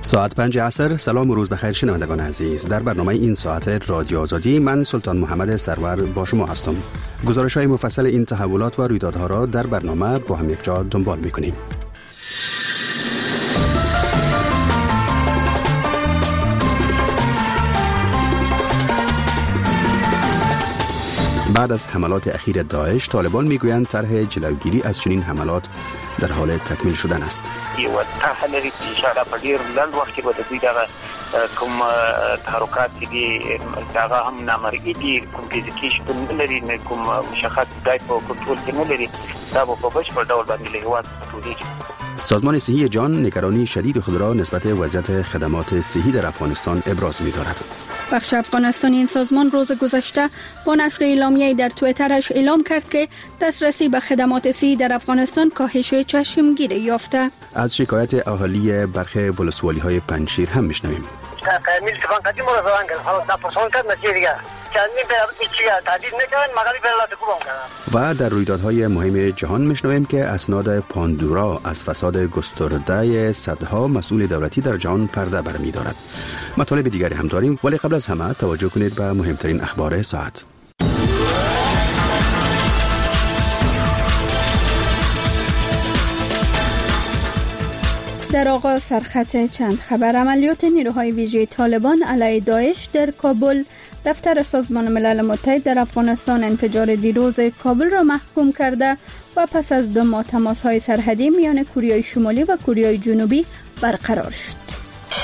ساعت 5 عصر. سلام و روز بخیر شنوندگان عزیز. در برنامه این ساعت رادیو آزادی من سلطان محمد سرور با شما هستم. گزارش‌های مفصل این تحولات و رویدادها را در برنامه با هم یک جا دنبال می‌کنیم. بعد از حملات اخیر داعش، طالبان میگویند طرح جلوگیری از چنین حملات در حال تکمیل شدن است. یو طرح لري چې انشاءالله په ډیر لنډ وخت کې به د دوی دغه کوم تحرکات دي دغه هم نامرئي دي، کوم فزیکي شتون نه لري، نه کوم مشخص ځای په کنټرول کې نه لري، دا به په بشپړ ډول باندې له هېواد ټولېږي. سازمان صحی جهان نگرانی شدید خود را نسبت وضعیت خدمات صحی در افغانستان ابراز می‌دارد. بخش افغانستانی این سازمان روز گذشته با نشر اعلامیه‌ای در توییترش اعلام کرد که دسترسی به خدمات صحی در افغانستان کاهش چشمگیری یافته. از شکایت اهالی برخی ولسوالی‌های پنجشیر هم می‌شنویم. و در رویدادهای مهم جهان میشنویم که اسناد پاندورا از فساد گسترده صدها مسئول دولتی در جهان پرده برمی‌دارد. مطالب دیگری هم داریم، ولی قبل از همه توجه کنید به مهمترین اخبار ساعت. در آغاز سرخط چند خبر. عملیات نیروهای ویژه طالبان علیه داعش در کابل. دفتر سازمان ملل متحد در افغانستان انفجار دیروز کابل را محکوم کرده و پس از 2 ماه تماس‌های سرحدی میان کره شمالی و کره جنوبی برقرار شد.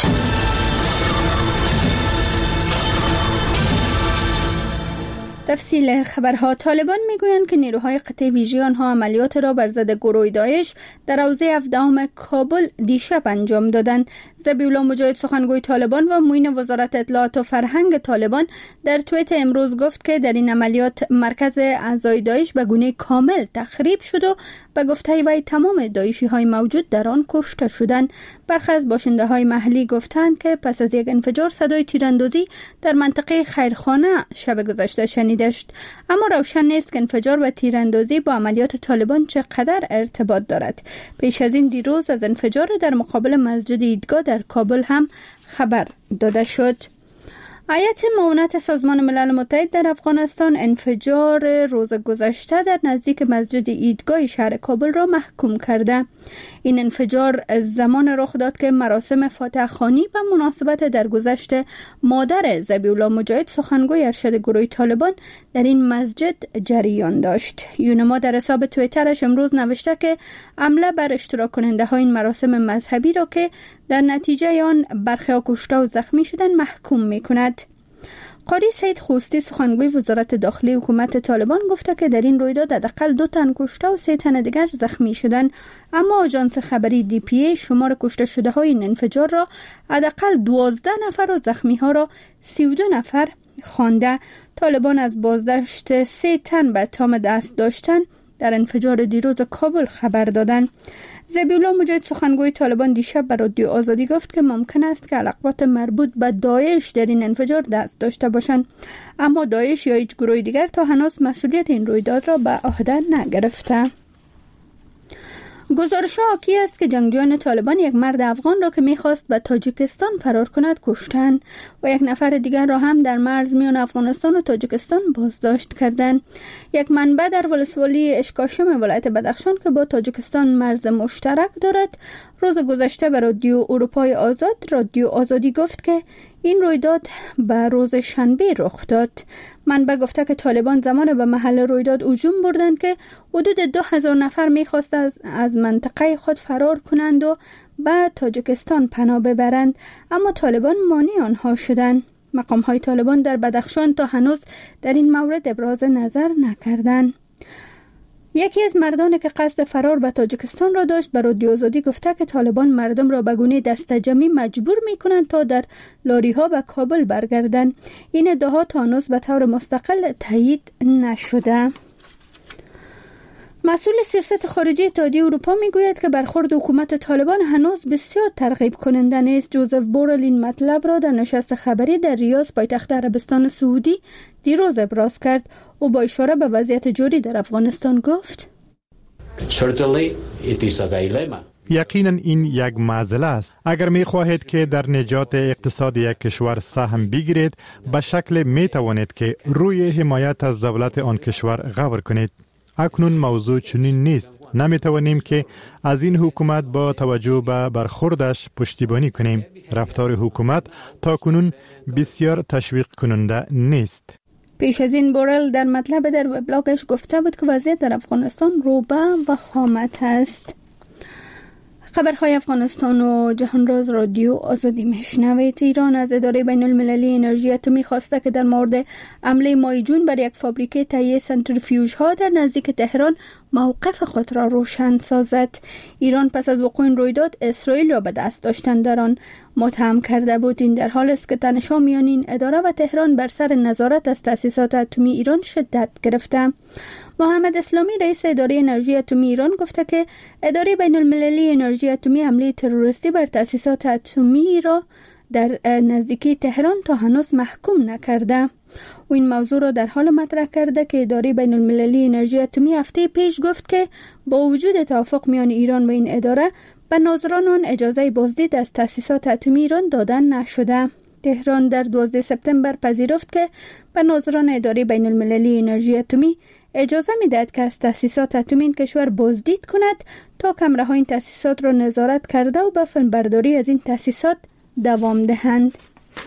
تفصیل خبرها. طالبان میگویند که نیروهای قطع ویژه آنها عملیات را بر ضد گروه داعش در حوزه 17 کابل دیشب انجام دادند. ذبیح الله مجاهد سخنگوی طالبان و معین وزارت اطلاعات و فرهنگ طالبان در توییت امروز گفت که در این عملیات مرکز اعضای داعش به گونه کامل تخریب شد و به گفته وی تمام داعشی های موجود در آن کشته شدند. برخی از باشنده های محلی گفتند که پس از یک انفجار صدای تیراندازی در منطقه خیرخانه شب گذشته شنیده شد، اما روشن نیست که انفجار و تیراندازی با عملیات طالبان چقدر ارتباط دارد. پیش از این دیروز از انفجار در مقابل مسجد عیدگاه در کابل هم خبر داده شد. هیئت معاونت سازمان ملل متحد در افغانستان انفجار روز گذشته در نزدیک مسجد عیدگاه شهر کابل را محکوم کرده. این انفجار زمان رخ داد که مراسم فاتحه خوانی و مناسبت درگذشت مادر ذبیح الله مجاهد سخنگوی ارشد گروه طالبان در این مسجد جریان داشت. یونما در حساب توییترش امروز نوشته که حمله بر اشتراک کننده های این مراسم مذهبی را که در نتیجه آن برخی کشته و زخمی شدند محکوم می‌کند. قاری سید خوستی سخنگوی وزارت داخلی حکومت طالبان گفته که در این رویداد حداقل 2 تن کشته و 3 تن دیگر زخمی شدند، اما آژانس خبری DPA شمار کشته شده های این انفجار را حداقل 12 نفر و زخمی ها را 32 نفر خوانده. طالبان از بازداشت 3 تن به اتهام دست داشتن در انفجار دیروز کابل خبر دادند. ذبیح الله مجاهد سخنگوی طالبان دیشب به رادیو آزادی گفت که ممکن است که علاقات مربوط به داعش در این انفجار دست داشته باشند، اما داعش یا هیچ گروه دیگر تا هنوز مسئولیت این رویداد را به عهده نگرفته. گزارش حاکی است که جنگجویان طالبان یک مرد افغان را که می‌خواست به تاجیکستان فرار کند کشتند و یک نفر دیگر را هم در مرز میان افغانستان و تاجیکستان بازداشت کردند. یک منبع در ولسوالی اشکاشم ولایت بدخشان که با تاجیکستان مرز مشترک دارد روز گذشته به رادیو اروپای آزاد رادیو آزادی گفت که این رویداد به روز شنبه رخ داد. منبع گفته که طالبان زمان به محل رویداد هجوم بردند که حدود 2000 نفر می‌خواست از منطقه خود فرار کنند و به تاجیکستان پناه ببرند، اما طالبان مانع آنها شدند. مقام‌های طالبان در بدخشان تا هنوز در این مورد ابراز نظر نکردند. یکی از مردانی که قصد فرار به تاجیکستان را داشت به رادیو آزادی گفته که طالبان مردم را به گونه دسته‌جمعی مجبور می‌کنند تا در لاری‌ها به کابل برگردند. این ادعا تا هنوز به طور مستقل تایید نشده. مسئول سیاست خارجی اتحادیه اروپا میگوید که برخورد حکومت طالبان هنوز بسیار ترغیب کننده نیست. جوزف بورل این مطلب را در نشست خبری در ریاض پایتخت عربستان سعودی دیروز ابراز کرد. او با اشاره به وضعیت جاری در افغانستان گفت: یقینا این یک معضله است. اگر می خواهید که در نجات اقتصاد یک کشور سهم بگیرید، به شکل می توانید که روی حمایت از دولت آن کشور غور کنید. اکنون موضوع چنین نیست. نمی توانیم که از این حکومت با توجه به برخوردش پشتیبانی کنیم. رفتار حکومت تا کنون بسیار تشویق کننده نیست. پیش از این بورل در مطلب در وبلاگش گفته بود که وضعیت در افغانستان روبه و خامت است. خبرهای افغانستان و جهان راز رادیو آزادی میشنوید. ایران از اداره بین المللی انرژی اتمی خواسته که در مورد حمله ماه جون بر یک فابریکه تهیه سنتریفیوژ ها در نزدیک تهران موقف خود را روشن سازد. ایران پس از وقوع این رویداد اسرائیل را به دست داشتن در آن متهم کرده بود. این در حال است که تنش‌ها میان این اداره و تهران بر سر نظارت از تأسیسات اتمی ایران شدت گرفته. محمد اسلامی رئیس اداره انرژی اتمی ایران گفته که اداره بین المللی انرژی اتمی حمله تروریستی بر تأسیسات اتمی را در نزدیکی تهران تا هنوز محکوم نکرده. و این موضوع را در حال مطرح کرده که اداره بین المللی انرژی اتمی هفته پیش گفت که با وجود توافق میان ایران و این اداره به ناظران آن اجازه بازدید از تأسیسات اتمی ایران دادن نشده. تهران در 12 سپتامبر پذیرفت که به ناظران اداره بین المللی انرژی اتمی اجازه میدهد که از تأسیسات اتمی این کشور بازدید کند تا کمره‌ها این تأسیسات را نظارت کرده و به فیلمبرداری از این تأسیسات دوام دهند.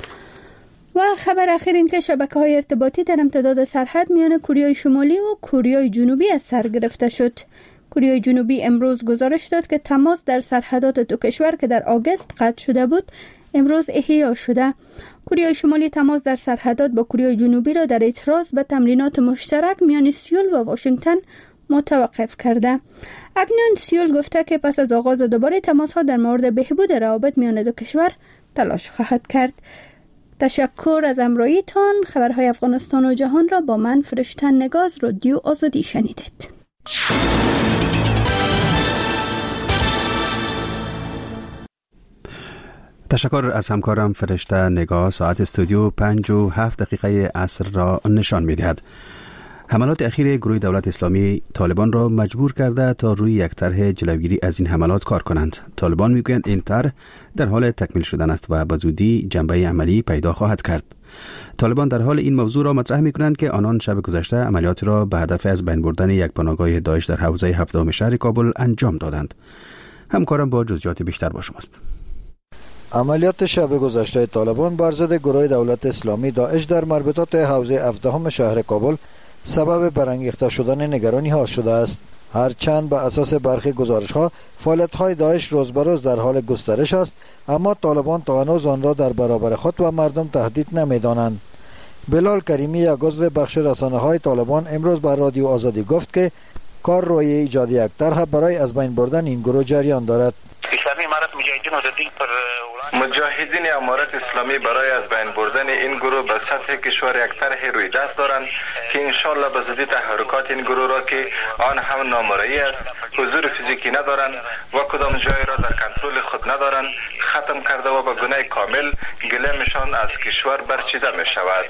و خبر اخیر این که شبکه‌های ارتباطی در امتداد سرحد میان کره شمالی و کره جنوبی از سر گرفته شد. کره جنوبی امروز گزارش داد که تماس در سرحدات دو کشور که در آگوست قطع شده بود امروز احیا شده. کره شمالی تماس در سرحدات با کره جنوبی را در اعتراض به تمرینات مشترک میان سئول و واشنگتن متوقف کرده. اکنون سئول گفته که پس از آغاز دوباره تماس‌ها در مورد بهبود روابط میان دو کشور تلاش خواهد کرد. تشکر از همراهیتان. خبرهای افغانستان و جهان را با من فرشته نگاز رادیو آزادی شنیدید. تشکر از همکارم فرشته نگاه. ساعت استودیو 5:07 عصر را نشان می‌دهد. حملات اخیر گروه دولت اسلامی طالبان را مجبور کرده تا روی یک طرح جلوگیری از این حملات کار کنند. طالبان میگویند این طرح در حال تکمیل شدن است و به زودی جنبه عملی پیدا خواهد کرد. طالبان در حال این موضوع را مطرح میکنند که آنان شب گذشته عملیات را به هدف از بین بردن یک پناهگاه داعش در حوزه 7 شهر کابل انجام دادند. همکارم با جزئیات بیشتر با شماست. عملیات شب گذشته طالبان بر ضد گروه دولت اسلامی داعش در مربوطات حوزه 7 شهر کابل سبب برانگیخته شدن نگرانی ها شده است. هرچند به اساس برخی گزارش ها فعالیت های داعش روز به روز در حال گسترش است، اما طالبان تا هنوز آن را در برابر خود و مردم تهدید نمی-دانند. بلال کریمی، یک عضو بخش رسانه های طالبان، امروز بر رادیو آزادی گفت که کار روی ایجاد یک طرح برای از بین بردن این گروه جریان دارد. مجاهدین امارت اسلامی برای از بین بردن این گروه به سطح کشور یک طرح روی دست دارند که انشالله به زودی تحرکات این گروه را که آن هم نامرئی است، حضور فیزیکی ندارند و کدام جای را در کنترل خود ندارند، ختم کرده و به گونه کامل گله‌شان از کشور برچیده می شود.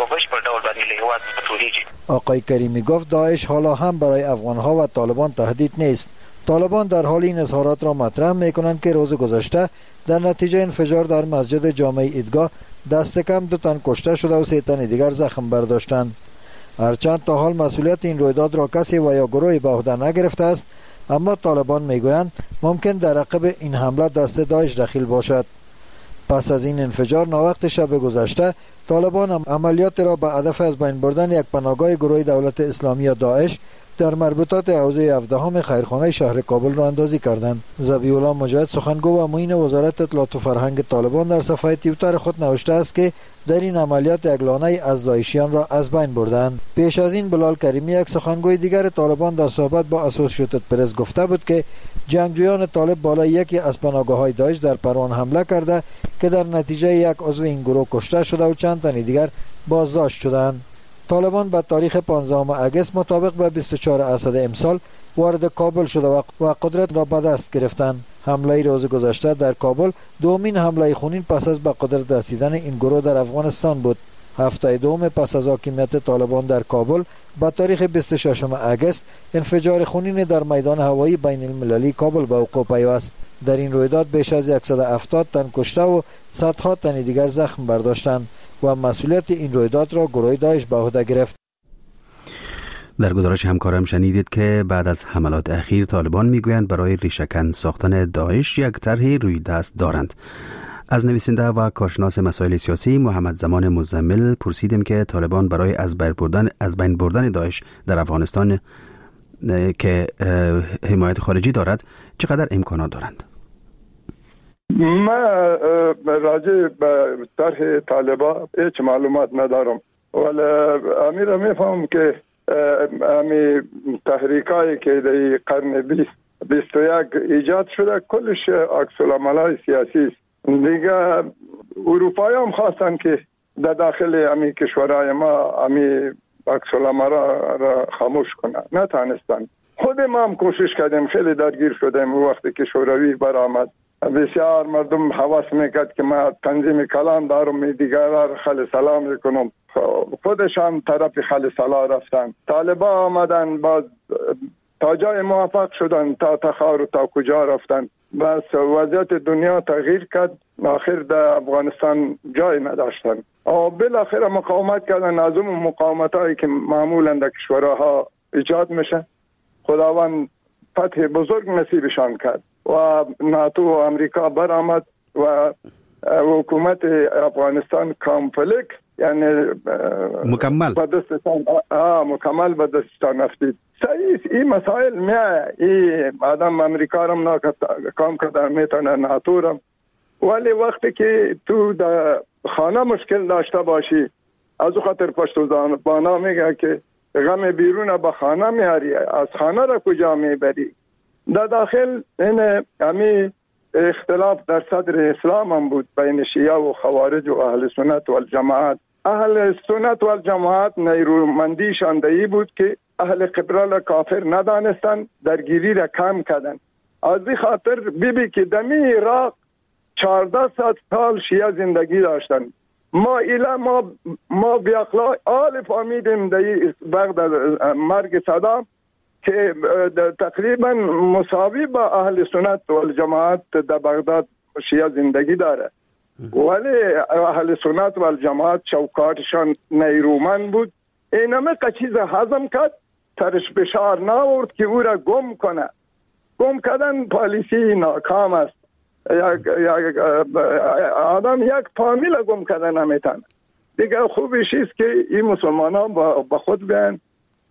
آقای کریمی گفت داعش حالا هم برای افغانها و طالبان تهدید نیست. طالبان در حال این اظهارات را مطرح می‌کنند که روز گذشته در نتیجه انفجار در مسجد جامع عیدگاه دست کم 2 تن کشته شده و 3 تن دیگر زخم برداشتند. هرچند تا حال مسئولیت این رویداد را کسی و یا گروهی به عهده نگرفته است، اما طالبان میگویند ممکن در عقب این حمله دست داعش دخیل باشد. پس از این انفجار ناوقت شب گذشته طالبان عملیات را به هدف از بین بردن یک پناهگاه گروه دولت اسلامی یا داعش در مربوطات حوزه 17 خیرخانه شهر کابل را اندازی کردند. ذبیح الله مجاهد، سخنگو و معین وزارت اطلاعات و فرهنگ طالبان، در صفحه توییتر خود نوشته است که در این عملیات یک لانه از داعشیان را از بین بردند. پیش از این بلال کریمی، یک سخنگوی دیگر طالبان، در صحبت با اسوسییتد پرس گفته بود که جنگجویان طالب بالای یکی از پناهگاه‌های داعش در پروان حمله کرده که در نتیجه یک عضو این گروه کشته شده و چند تن دیگر بازداشت شدند. طالبان به تاریخ 15 آگوست مطابق به 24 اسد امسال وارد کابل شده و قدرت را به دست گرفتند. حمله روز گذشته در کابل دومین حمله خونین پس از به قدرت رسیدن این گروه در افغانستان بود. هفته دوم پس از حاکمیت طالبان در کابل با تاریخ 26 اگست انفجار خونین در میدان هوایی بین المللی کابل به وقوع پیوست. در این رویداد بیش از 170 تن کشته و صدها تن دیگر زخم برداشتند و مسئولیت این رویداد را گروه داعش به عهده گرفت. در گزارش همکارم شنیدید که بعد از حملات اخیر طالبان میگویند برای ریشه‌کن ساختن داعش یک طرح روی دست دارند. از نویسنده و کارشناس مسائل سیاسی محمد زمان مزمل پرسیدیم که طالبان برای از بین بردن داعش در افغانستان که حمایت خارجی دارد چقدر امکانات دارند؟ من راجع به طرح طالبان هیچ معلومات ندارم، ولی امیر میفهم که امی تحریکایی که در قرن 21 ایجاد شده کلش عکس العمل‌های سیاسی است. دیگه اروپایی هم خواستن که در داخل امی کشورهای ما امی عکس العمل را خاموش کنن، نتانستن. خود ما هم کوشش کردیم، خیلی درگیر شدیم. وقتی که شوروی برآمد بسیار مردم حواس میکرد که ما تنظیم کلان دارم، دیگران خل سلام میکنم، خودشان طرف خل سلام رفتن. طالبان آمدن باز تا جای موفق شدن، تا تخار و تا کجا رفتن. بس وضعیت دنیا تغییر کرد، آخر در افغانستان جای نداشتن و بالاخره مقاومت کردن. از اون مقاومت هایی که معمولا در کشورها ایجاد میشه خداوند فتح بزرگ نصیبشان کرد و ناتو و امریکا برآمد و حکومت افغانستان کامپلیت یعنی مکمل مکمل به دستان افتید. صحیح این مسائل میاد، این آدم امریکا هم کام کرده میتونه ناتو هم، ولی وقتی که تو در خانه مشکل داشته باشی از خاطر پشتوزبانا میگه که غم بیرون به خانه میاری، از خانه را کجا میبری؟ در داخل این همی اختلاف در صدر اسلام هم بود بین شیعه و خوارج و اهل سنت و الجماعت. اهل سنت و الجماعت نیرومندیشان دایی بود که اهل قبله کافر ندانستن، درگیری را کم کردن. از این خاطر بیبی که دمی عراق 1400 سال شیعه زندگی داشتن. ما بیاقلا آل فامیدیم بعد مرگ صدام که تقریبا مساوی با اهل سنت و الجماعت در بغداد شیعه زندگی داره، ولی اهل سنت و الجماعت شوکاتشان نیرومند بود. اینمه چیز هضم کرد، ترش بشار ناورد که او را گم کنه. گم کردن پالیسی ناکام است. آدم یک فامیل گم کردن نمیتونه. دیگه خوبیش است که این مسلمان ها با خود بیان.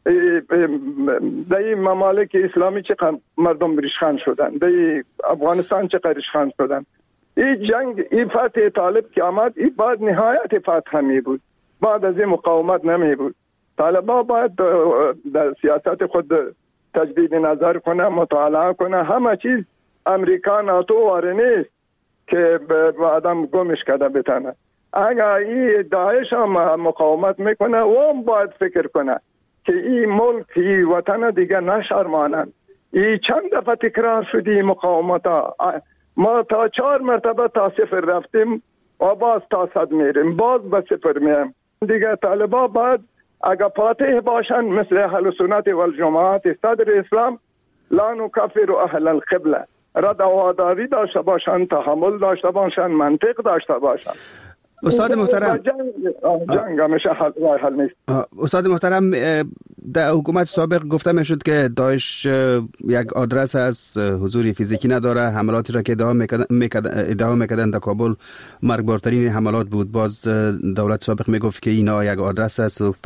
در این ممالک اسلامی چقدر مردم ریشخند شدن، در افغانستان چقدر ریشخند شدن. این جنگ، این فتح طالب که آمد، این بعد نهایت فتح می بود، بعد از این مقاومت نمی بود. طالبان باید در سیاست خود تجدید نظر کنه، مطالعه کنه. همه چیز امریکا ناتو واره نیست که به آدم گمش کرده بتانه. اگر این داعش هم مقاومت میکنه و هم باید فکر کنه که این ملک، این وطن دیگه نشرمانند. این چند دفعه تکرار شدی مقاومت ها. ما تا 4 مرتبه تا 0 رفتیم و باز تا 100 میریم، باز به 0 میریم. دیگه طالبان باید اگر فاتح باشن مثل اهل سنت و الجماعت صدر اسلام لا نکفر اهل القبله، رد و واداری داشته باشن، تحمل داشته باشن، منطق داشته باشن. استاد محترم، جنگ همیشه حل نیست. استاد محترم، در حکومت سابق گفته میشد که داعش یک آدرس از حضور فیزیکی نداره. حملاتی را که ادعا میکردن در کابل مرگبارترین حملات بود. باز دولت سابق میگفت که اینا یک آدرس است و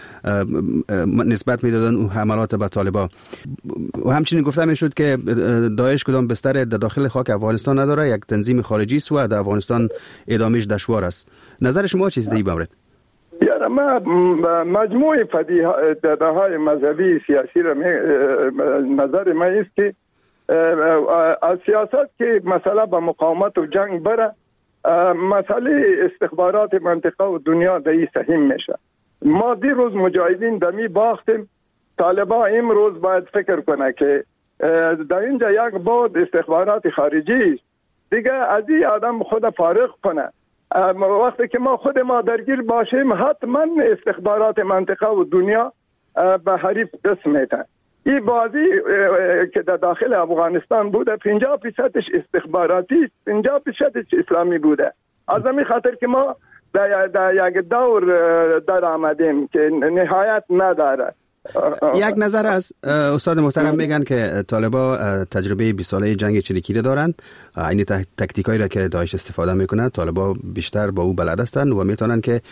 نسبت میدادن اون حملات به طالبان. و همچنین گفته میشد که داعش کدام بستر در داخل خاک افغانستان نداره، یک تنظیم خارجی است و در افغانستان ادامهش دشوار است. نظر شما چیست در این مورد؟ یاره ما مجموع های مذهبی سیاسی را نظر ما است که از سیاست که مسئله به مقاومت و جنگ بره، مسئله استخبارات منطقه و دنیا دایی سهم میشه. ما دیروز مجاهدین دمی باختیم، طالبان امروز باید فکر کنه که در اینجا یک بود استخبارات خارجی دیگه از این آدم خود فارغ کنه. وقتی که ما خود ما درگیر باشیم حتما استخبارات منطقه و دنیا به حریف دست میتن. این بازی که در داخل افغانستان بوده 50%ش استخباراتی 50%ش اسلامی بوده. از همین خاطر که ما در یک دور در آمدیم که نهایت نداره. یک نظر از استاد محترم میگن که طالبا تجربه 20 ساله جنگ چریکی دارن، این تاکتیکایی را که داعش استفاده میکنه طالبا بیشتر با او بلد هستند و میتونن که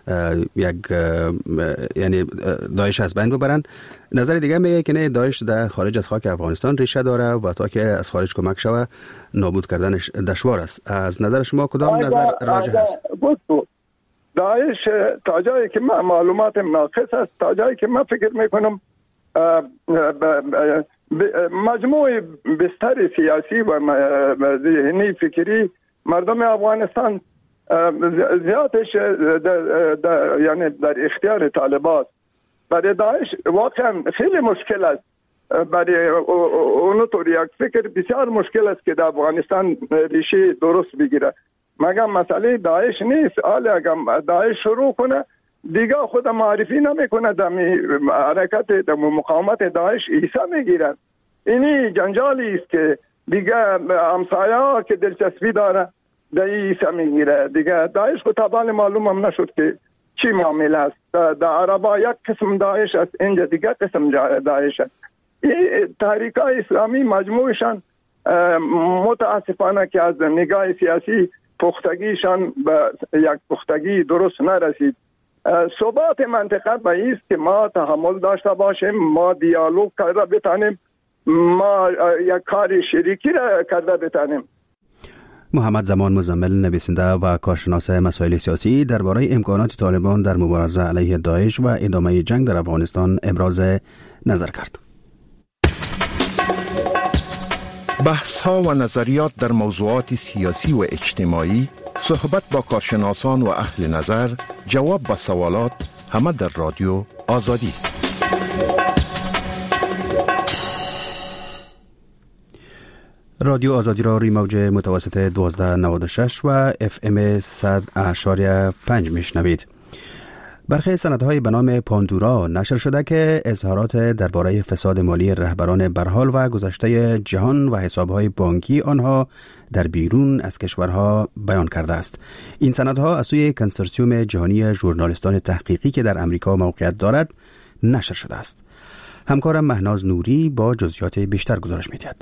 یعنی داعش از بین ببرن. نظر دیگه میگه که نه، داعش در خارج از خاک افغانستان ریشه داره و تا که از خارج کمک شوه نابود کردنش دشوار است. از نظر شما کدام نظر راجح است؟ داعش تا جایی که معلومات ناقص است، تا جایی که من فکر میکنم مجموع بستر سیاسی و ذهنی فکری مردم افغانستان زیادش یعنی در اختیار طالبان. برای داعش واقعا خیلی مشکل است، برای اونطور یک فکر بسیار مشکل است که در افغانستان ریشه درست بگیره. مگه مسئله داعش نیست. حالا اگر داعش شروع کنه دیگه خود معرفی نمیکنه در حرکت در مقاومت داعش ایسا میگیرن. اینی جنجالی است که دیگه همسایه ها که دلچسبی داره در ایسا میگیره. دیگه داعش خود تبال معلوم هم نشد که چی معامله است. در عربا یک قسم داعش است، اینجا دیگه قسم داعش است. این تحریک های اسلامی مجموعشان متاسفانه که از نگاه سیاسی پختگیشان به یک پختگی درست نرسید. ثبات منطقه به ایست که ما تحمل داشته باشیم، ما دیالوگ کرده بتانیم، ما یک کار شریکی را کرده بتانیم. محمد زمان مزمل، نویسنده و کارشناس مسائل سیاسی، درباره امکانات طالبان در مبارزه علیه داعش و ادامه جنگ در افغانستان ابراز نظر کرد. بحث ها و نظریات در موضوعات سیاسی و اجتماعی، صحبت با کارشناسان و اهل نظر، جواب به سوالات، همه در رادیو آزادی. رادیو آزادی را روی موج متوسط 1296 و FM 100.5 میشنوید. برخی سندهای به نام پاندورا نشر شده که اظهارات درباره فساد مالی رهبران برحال و گذشته جهان و حسابهای بانکی آنها در بیرون از کشورها بیان کرده است. این سندها از سوی کنسورسیوم جهانی ژورنالیستان تحقیقی که در امریکا موقعیت دارد نشر شده است. همکارم مهناز نوری با جزئیات بیشتر گزارش می‌دهد.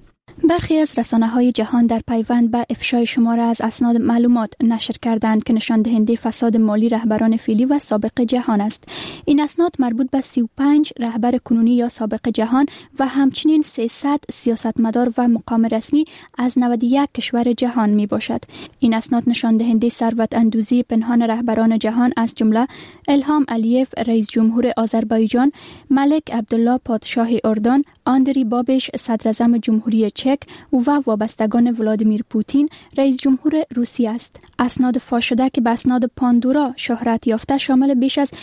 برخی از رسانه‌های جهان در پیوند به افشای شماره از اسناد معلومات نشر کردند که نشان دهنده فساد مالی رهبران فعلی و سابق جهان است. این اسناد مربوط به 35 رهبر کنونی یا سابق جهان و همچنین 300 سیاستمدار و مقام رسمی از 91 کشور جهان می باشد. این اسناد نشان دهنده ثروت اندوزی پنهان رهبران جهان از جمله الهام علیف رئیس جمهور آذربایجان، ملک عبدالله پادشاه اردن، آندری بابش صدر اعظم جمهوری چک و وابستگان ولادیمیر پوتین رئیس جمهور روسیه است. اسناد فاش شده که به اسناد پاندورا شهرت یافته شامل بیش از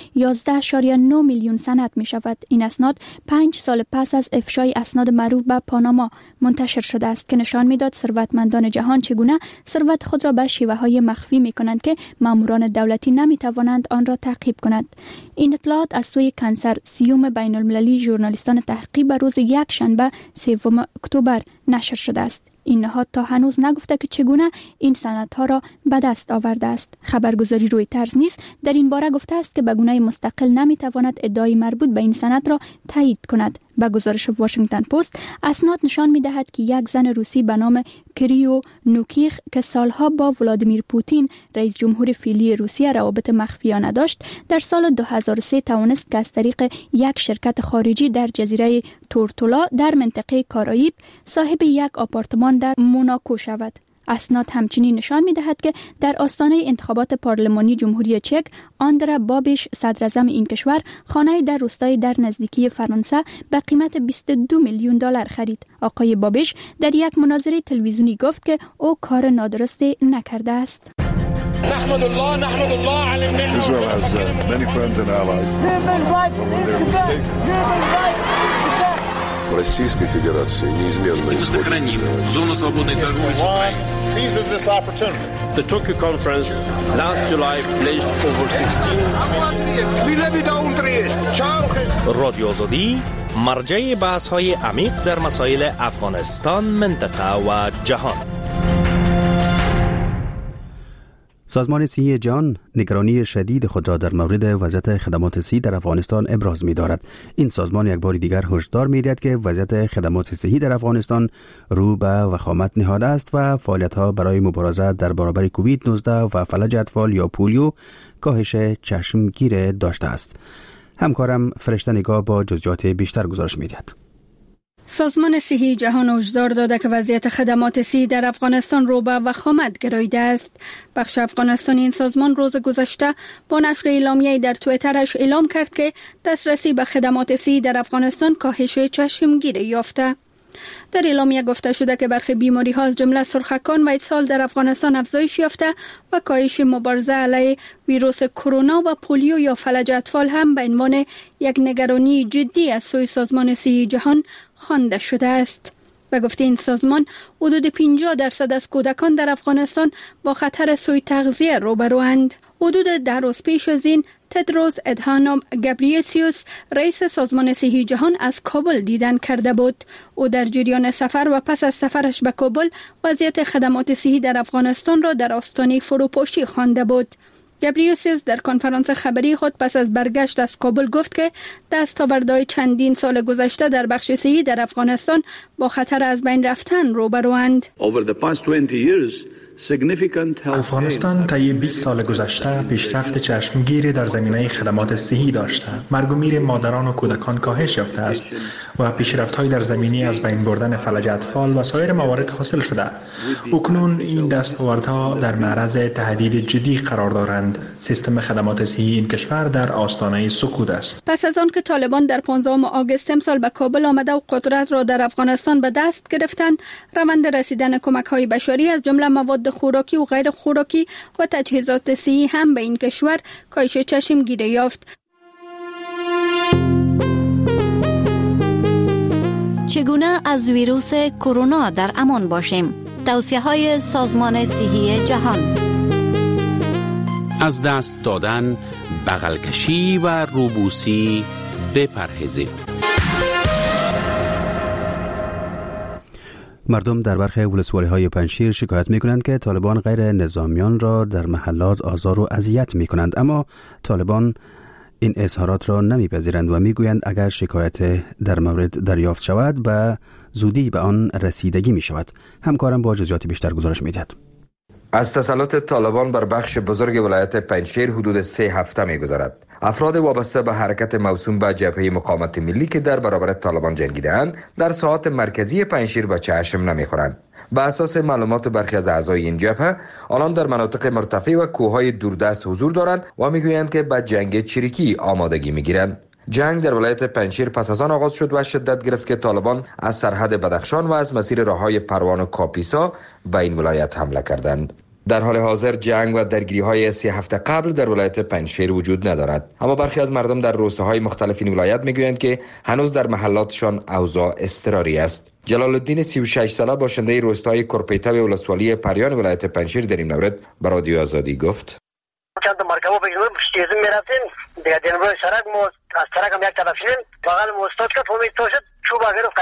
11.9 میلیون سند می شود. این اسناد 5 سال پس از افشای اسناد معروف به پاناما منتشر شده است که نشان میداد ثروتمندان جهان چگونه ثروت خود را به شیوه‌های مخفی می کنند که ماموران دولتی نمی توانند آن را تعقیب کنند. این اطلاعات از سوی کنسورسیوم بین المللی ژورنالیستان تحقیقی به روز یکشنبه 3 اکتبر نشر شده است. این نهاد تا هنوز نگفته که چگونه این سندها را به دست آورده است. خبرگزاری رویترز نیز در این باره گفته است که به گونه مستقل نمیتواند ادعای مربوط به این سند را تایید کند. به گزارش واشنگتن پست، اسناد نشان می‌دهد که یک زن روسی به نام کریو نوکیخ که سالها با ولادیمیر پوتین رئیس جمهور فعلی روسیه روابط مخفیانه داشت، در سال 2003 توانست که از طریق یک شرکت خارجی در جزیره تورتولا در منطقه کارائیب صاحب یک آپارتمان در موناکو شود. اسناد همچنین نشان می‌دهد که در آستانه انتخابات پارلمانی جمهوری چک، آندرا بابش صدر اعظم این کشور خانه‌ای در روستای در نزدیکی فرانسه به قیمت 22 میلیون دلار خرید. آقای بابش در یک مناظره تلویزیونی گفت که او کار نادرستی نکرده است. نحمد الله على النعمة. Israel has many friends and allies. Российской Федерации неизменно сохраним зону свободной торговли с Украиной. Seizes this opportunity. The Tokyo conference last July pledged over 16 رادیو آزادی مرجع بحث‌های عمیق در مسائل افغانستان، منطقه و جهان. سازمان صحی جهان نگرانی شدید خود را در مورد وضعیت خدمات صحی در افغانستان ابراز می‌دارد. این سازمان یک بار دیگر هشدار می‌دهد که وضعیت خدمات صحی در افغانستان رو به وخامت نهاده است و فعالیت‌ها برای مبارزه در برابر کووید 19 و فلج اطفال یا پولیو کاهش چشمگیر داشته است. همکارم فرشته نگاه با جزئیات بیشتر گزارش می‌دهد. سازمان صحی جهان هشدار داده که وضعیت خدمات صحی در افغانستان رو به وخامت گراییده است. بخش افغانستانی این سازمان روز گذشته با نشر اعلامیه‌ای در توییترش اعلام کرد که دسترسی به خدمات صحی در افغانستان کاهش چشمگیر یافته. در اعلامیه گفته شده که برخی بیماری ها از جمله سرخکان و اسهال در افغانستان افزایش یافته و کاهش مبارزه علیه ویروس کرونا و پولیو یا فلج اطفال هم به عنوان یک نگرانی جدی از سوی سازمان صحی جهان خوانده شده است. و گفته این سازمان حدود 50% از کودکان در افغانستان با خطر سوء تغذیه روبروند. حدود 10 روز پیش از این تدروس ادهانوم گابریسیوس رئیس سازمان صحی جهان از کابل دیدن کرده بود. او در جریان سفر و پس از سفرش به کابل وضعیت خدمات صحی در افغانستان را در آستانه فروپاشی خوانده بود. گابریسیوس در کنفرانس خبری خود پس از برگشت از کابل گفت که دستاوردهای چندین سال گذشته در بخش صحی در افغانستان با خطر از بین رفتن روبروند. افغانستان طی 20 سال گذشته پیشرفت چشمگیری در زمینه خدمات صحی داشته. مرگ و میر مادران و کودکان کاهش یافته است و پیشرفت‌های در زمینه از بین بردن فلج اطفال و سایر موارد حاصل شده. اکنون این دستاوردها در معرض تهدید جدی قرار دارند. سیستم خدمات صحی این کشور در آستانه سقوط است. پس از آن که طالبان در 15 آگوست امسال به کابل آمده و قدرت را در افغانستان به دست گرفتند، روند رسیدن کمک‌های بشری از جمله مواد خوراکی و غیر خوراکی و تجهیزات صحی هم به این کشور کاهش چشمگیر یافت. چگونه از ویروس کرونا در امان باشیم؟ توصیه‌های سازمان صحی جهان: از دست دادن، بغل کشی و روبوسی بپرهیزید. مردم در برخی ولسوالی‌های پنجشیر شکایت می‌کنند که طالبان غیر نظامیان را در محلات آزار و اذیت می‌کنند، اما طالبان این اظهارات را نمی‌پذیرند و می‌گویند اگر شکایت در مورد دریافت شود به زودی به آن رسیدگی می‌شود. همکارم با جزئیات بیشتر گزارش می‌دهد. از تسلط طالبان بر بخش بزرگ ولایت پنجشیر حدود 3 هفته می‌گذرد. افراد وابسته به حرکت موسوم به جبهه مقاومت ملی که در برابر طالبان جنگیده‌اند در ساحات مرکزی پنجشیر به چشم نمی‌خورند. به اساس معلومات برخی از اعضای این جبهه، آنان در مناطق مرتفع و کوههای دوردست حضور دارند و می‌گویند که به جنگ چریکی آمادگی می‌گیرند. جنگ در ولایت پنجشیر پس از آن آغاز شد و شدت گرفت که طالبان از سرحد بدخشان و از مسیر راههای پروان و کاپیسا به این ولایت حمله کردند. در حال حاضر جنگ و درگیری‌های 3 هفته قبل در ولایت پنجشیر وجود ندارد، اما برخی از مردم در روستاهای مختلف این ولایت میگویند که هنوز در محلاتشان اوضاع اضطراری است. جلال الدین 36 ساله باشنده روستای کرپیتا و ولسوالی پریان ولایت پنجشیر در این مورد به رادیو آزادی گفت: چند تا مرکبا بگیریم شیزم میرفتیم دیگه دنبال سرک مو از سرک هم یک طرف شدیم بغل مستاد کرد فهمید توشد چوب گرفت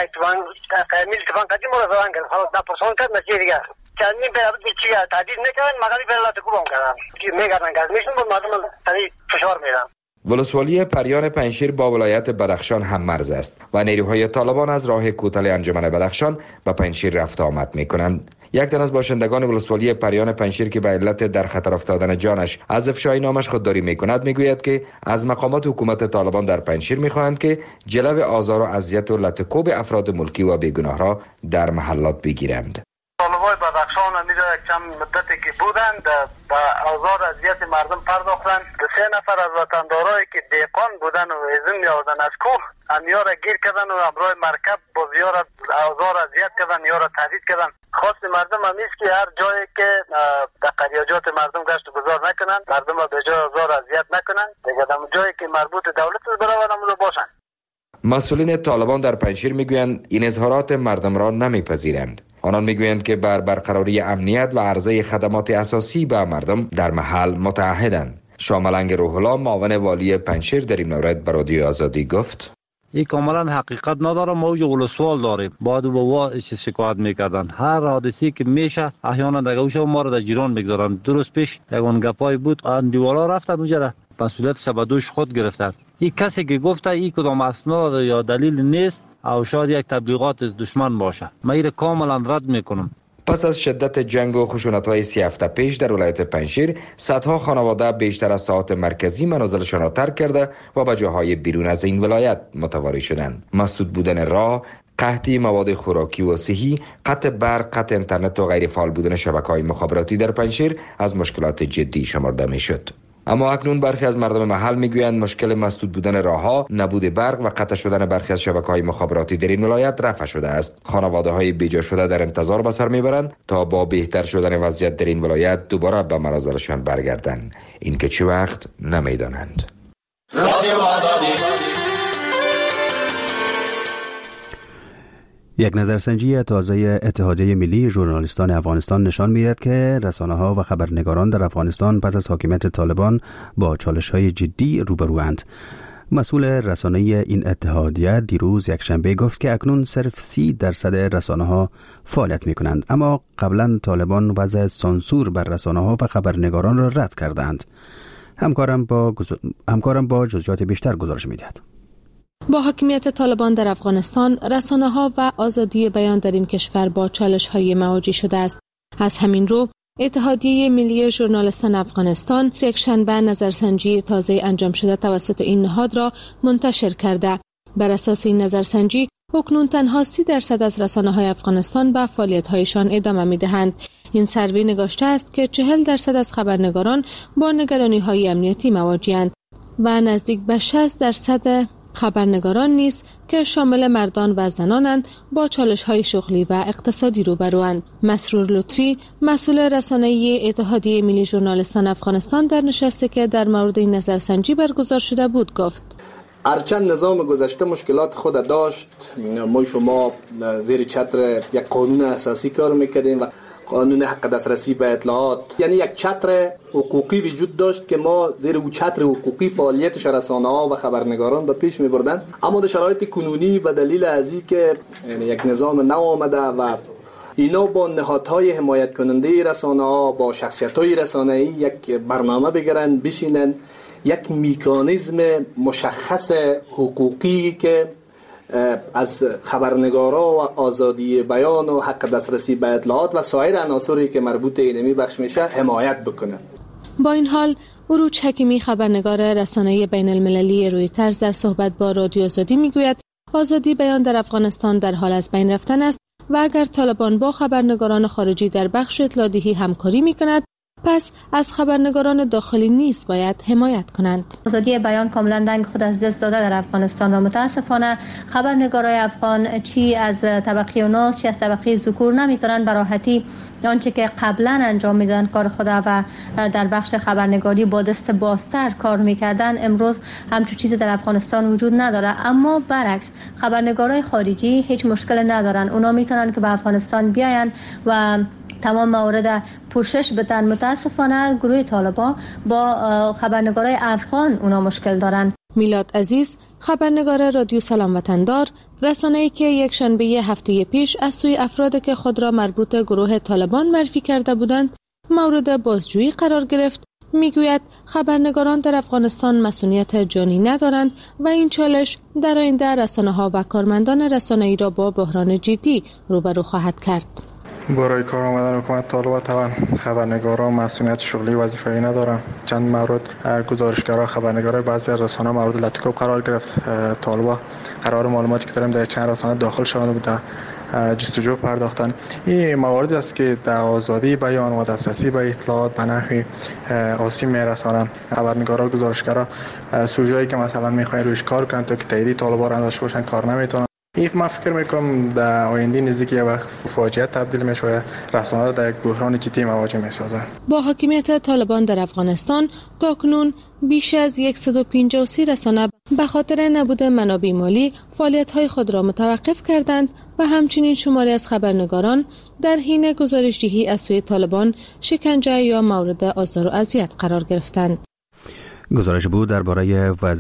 قیمیل تفان کردیم و رفان کرد خلاص نپرسان کرد نتیجه دیگه چندی برابط چیه تحدید نکردن مقالی برالات کوبام کردن میگردن که از میشون بود مردم تنی فشار میدن. ولسوالی پریان پنجشیر با ولایت بدخشان هم مرز است و نیروهای طالبان از راه کوتل انجمن بدخشان به پنجشیر رفت آمد میکنند. یک تن از باشندگان ولسوالی پریان پنجشیر که به علت در خطر افتادن جانش از افشای نامش خودداری میکند میگوید که از مقامات حکومت طالبان در پنجشیر میخواهند که جلو آزار و اذیت و لطکوب افراد ملکی و بیگناه را در محلات بگیرند. طالبای بدخشان همیشه یک چند مدتی که بودند به آزار اذیت مردم پرداختند. 3 نفر از وطندارایی که دیقان بودن و ازم می‌آوردن از کوه همیا را گیر کردن و همراه مرکب باز یا را آزار اذیت کردن یا را تهدید کردن. خواست مردم همیست که هر جایی که در قریاجات مردم گشت و گذار نکنند، مردم را به جای آزار اذیت نکنند، دیگه در جایی که مربوط دولت است برابر همون باشند. مسئولین طالبان در پنجشیر میگویند این اظهارات مردم را نمیپذیرند. آنان میگویند که بر برقراری امنیت و عرضه خدمات اساسی به مردم در محل متعهدند. شاملنگ روح الله معاون والی پنجشیر در این مورد به رادیو آزادی گفت: این کاملا حقیقت نداره. ما اوج سوال داریم. بعد با شکایت میکردن هر حادثی که میشه احیانا در گوشه ما را در جیران میگذارن. درست پیش یگان گپای بود ان دیوالا رفتن اونجا مسئولیتش به دوش خود گرفتن. این کسی که گفته این کدام اسناد یا دلیل نیست او شاید یک تبلیغات دشمن باشه. من این کاملا رد میکنم. پس از شدت جنگ و خشونت‌های 3 هفته پیش در ولایت پنجشیر، صدها خانواده بیشتر از ساعات مرکزی منازلشان را ترک کرده و به جاهای بیرون از این ولایت متواری شدند. مسدود بودن راه، قحطی مواد خوراکی و صحی، قطع برق، قطع اینترنت و غیر فعال بودن شبکه‌های مخابراتی در پنجشیر از مشکلات جدی شمرده می‌شد. اما اکنون برخی از مردم محل میگویند مشکل مسدود بودن راهها، نبود برق و قطع شدن برخی از شبکه‌های مخابراتی در این ولایت رفع شده است. خانواده‌های بیجا شده در انتظار به سر میبرند تا با بهتر شدن وضعیت در این ولایت دوباره به منازلشان برگردند. این که چه وقت نمیدانند. یک نظرسنجی تازه اتحادیه ملی ژورنالیستان افغانستان نشان می‌دهد که رسانه‌ها و خبرنگاران در افغانستان پس از حاکمیت طالبان با چالش‌های جدی روبروند. مسئول رسانه‌ای این اتحادیه دیروز یکشنبه گفت که اکنون صرف 30% رسانه‌ها فعالیت می‌کنند، اما قبلا طالبان وضع سانسور بر رسانه‌ها و خبرنگاران را رد کردند. همکارم با جزئیات بیشتر گزارش می‌دهد. با حاکمیت طالبان در افغانستان، رسانه‌ها و آزادی بیان در این کشور با چالش‌های مواجه شده است. از همین رو، اتحادیه ملی ژورنالیستان افغانستان یکشنبه نظرسنجی تازه انجام شده توسط این نهاد را منتشر کرده. بر اساس این نظرسنجی، اکنون تنها 30% از رسانه‌های افغانستان به فعالیت‌هایشان ادامه می‌دهند. این سروی نگاشته است که 40% از خبرنگاران با نگرانی‌های امنیتی مواجه‌اند و نزدیک به 60% خبرنگاران نیز که شامل مردان و زنانند با چالش‌های شغلی و اقتصادی روبروند. مسرور لطفی، مسئول رسانه‌ای اتحادیه ملی ژورنالیستان افغانستان در نشستی که در مورد این نظرسنجی برگزار شده بود گفت: هرچند نظام گذشته مشکلات خود داشت، ما شما زیر چتر یک قانون اساسی کار میکردیم و قانون حق دسترسی به اطلاعات، یعنی یک چتر حقوقی وجود داشت که ما زیر او چتر حقوقی فعالیت رسانه‌ها و خبرنگاران به پیش می‌بردند. اما در شرایط کنونی به دلیل از اینکه یک نظام نو آمده و اینا با نهادهای حمایت کننده رسانه‌ها، با شخصیت‌های رسانه‌ای یک برنامه بگیرن، بشینن یک مکانیزم مشخص حقوقی که از خبرنگارا و آزادی بیان و حق دسترسی به اطلاعات و سایر عناصری که مربوط اینمی بخش میشه حمایت بکنه. با این حال عروج حکیمی، خبرنگار رسانه بین المللی رویترز، در صحبت با رادیو آزادی میگوید آزادی بیان در افغانستان در حال از بین رفتن است و اگر طالبان با خبرنگاران خارجی در بخش اطلاع‌دهی همکاری میکند، پس از خبرنگاران داخلی نیز باید حمایت کنند. آزادی بیان کاملا رنگ خود از دست داده در افغانستان و متاسفانه خبرنگارای افغان چی از طبقه اوناس چی از طبقه ذکور نمیتونن به راحتی آنچه که قبلا انجام میدادن کار خود و در بخش خبرنگاری با دست بازتر کار میکردن، امروز همچون چیزی در افغانستان وجود نداره. اما برعکس خبرنگارای خارجی هیچ مشکل ندارن، اونا میتونن که به افغانستان بیاین و تمام موارد پوشش بدن. متاسفانه گروه طالبان با خبرنگارای افغان اونا مشکل دارن. میلاد عزیز، خبرنگار رادیو سلام وطندار، رسانه‌ای که یک شنبه هفته پیش از سوی افراد که خود را مربوط گروه طالبان معرفی کرده بودند مورد بازجویی قرار گرفت، میگوید خبرنگاران در افغانستان مسئولیت جانی ندارند و این چالش در آینده رسانه‌ها و کارمندان رسانه‌ای را با بحران جدی روبرو خواهد کرد. برای کار آمدن حکومت طالبان طبعا خبرنگاران مسئولیت شغلی وظیفه‌ای ندارن. چند مورد گزارشگرا خبرنگارای بعضی از رسانه‌ها مورد لطیکوب قرار گرفت. طالبان قرار معلوماتی که داریم در چند رسانه داخل شوند و در جستجو پرداختن. این مواردی است که در آزادی بیان و دسترسی به اطلاعات به نحوی آسیب میرسانند. خبرنگارا گزارشگرا سوژه‌ای که مثلا میخواین روش کار کنن تا که تایید طالبان را داشته باشن کار نمیتونن. این من فکر میکنم در آینده نزدیک یک وقت فاجعه تبدیل میشه، رسانه را در یک بحران جدی مواجه میسازه. با حاکمیت طالبان در افغانستان تاکنون بیش از 153 رسانه به خاطر نبود منابع مالی فعالیت‌های خود را متوقف کردند و همچنین شماری از خبرنگاران در حین گزارش‌دهی از سوی طالبان شکنجه یا مورد آزار و اذیت قرار گرفتند. گزارش بود درباره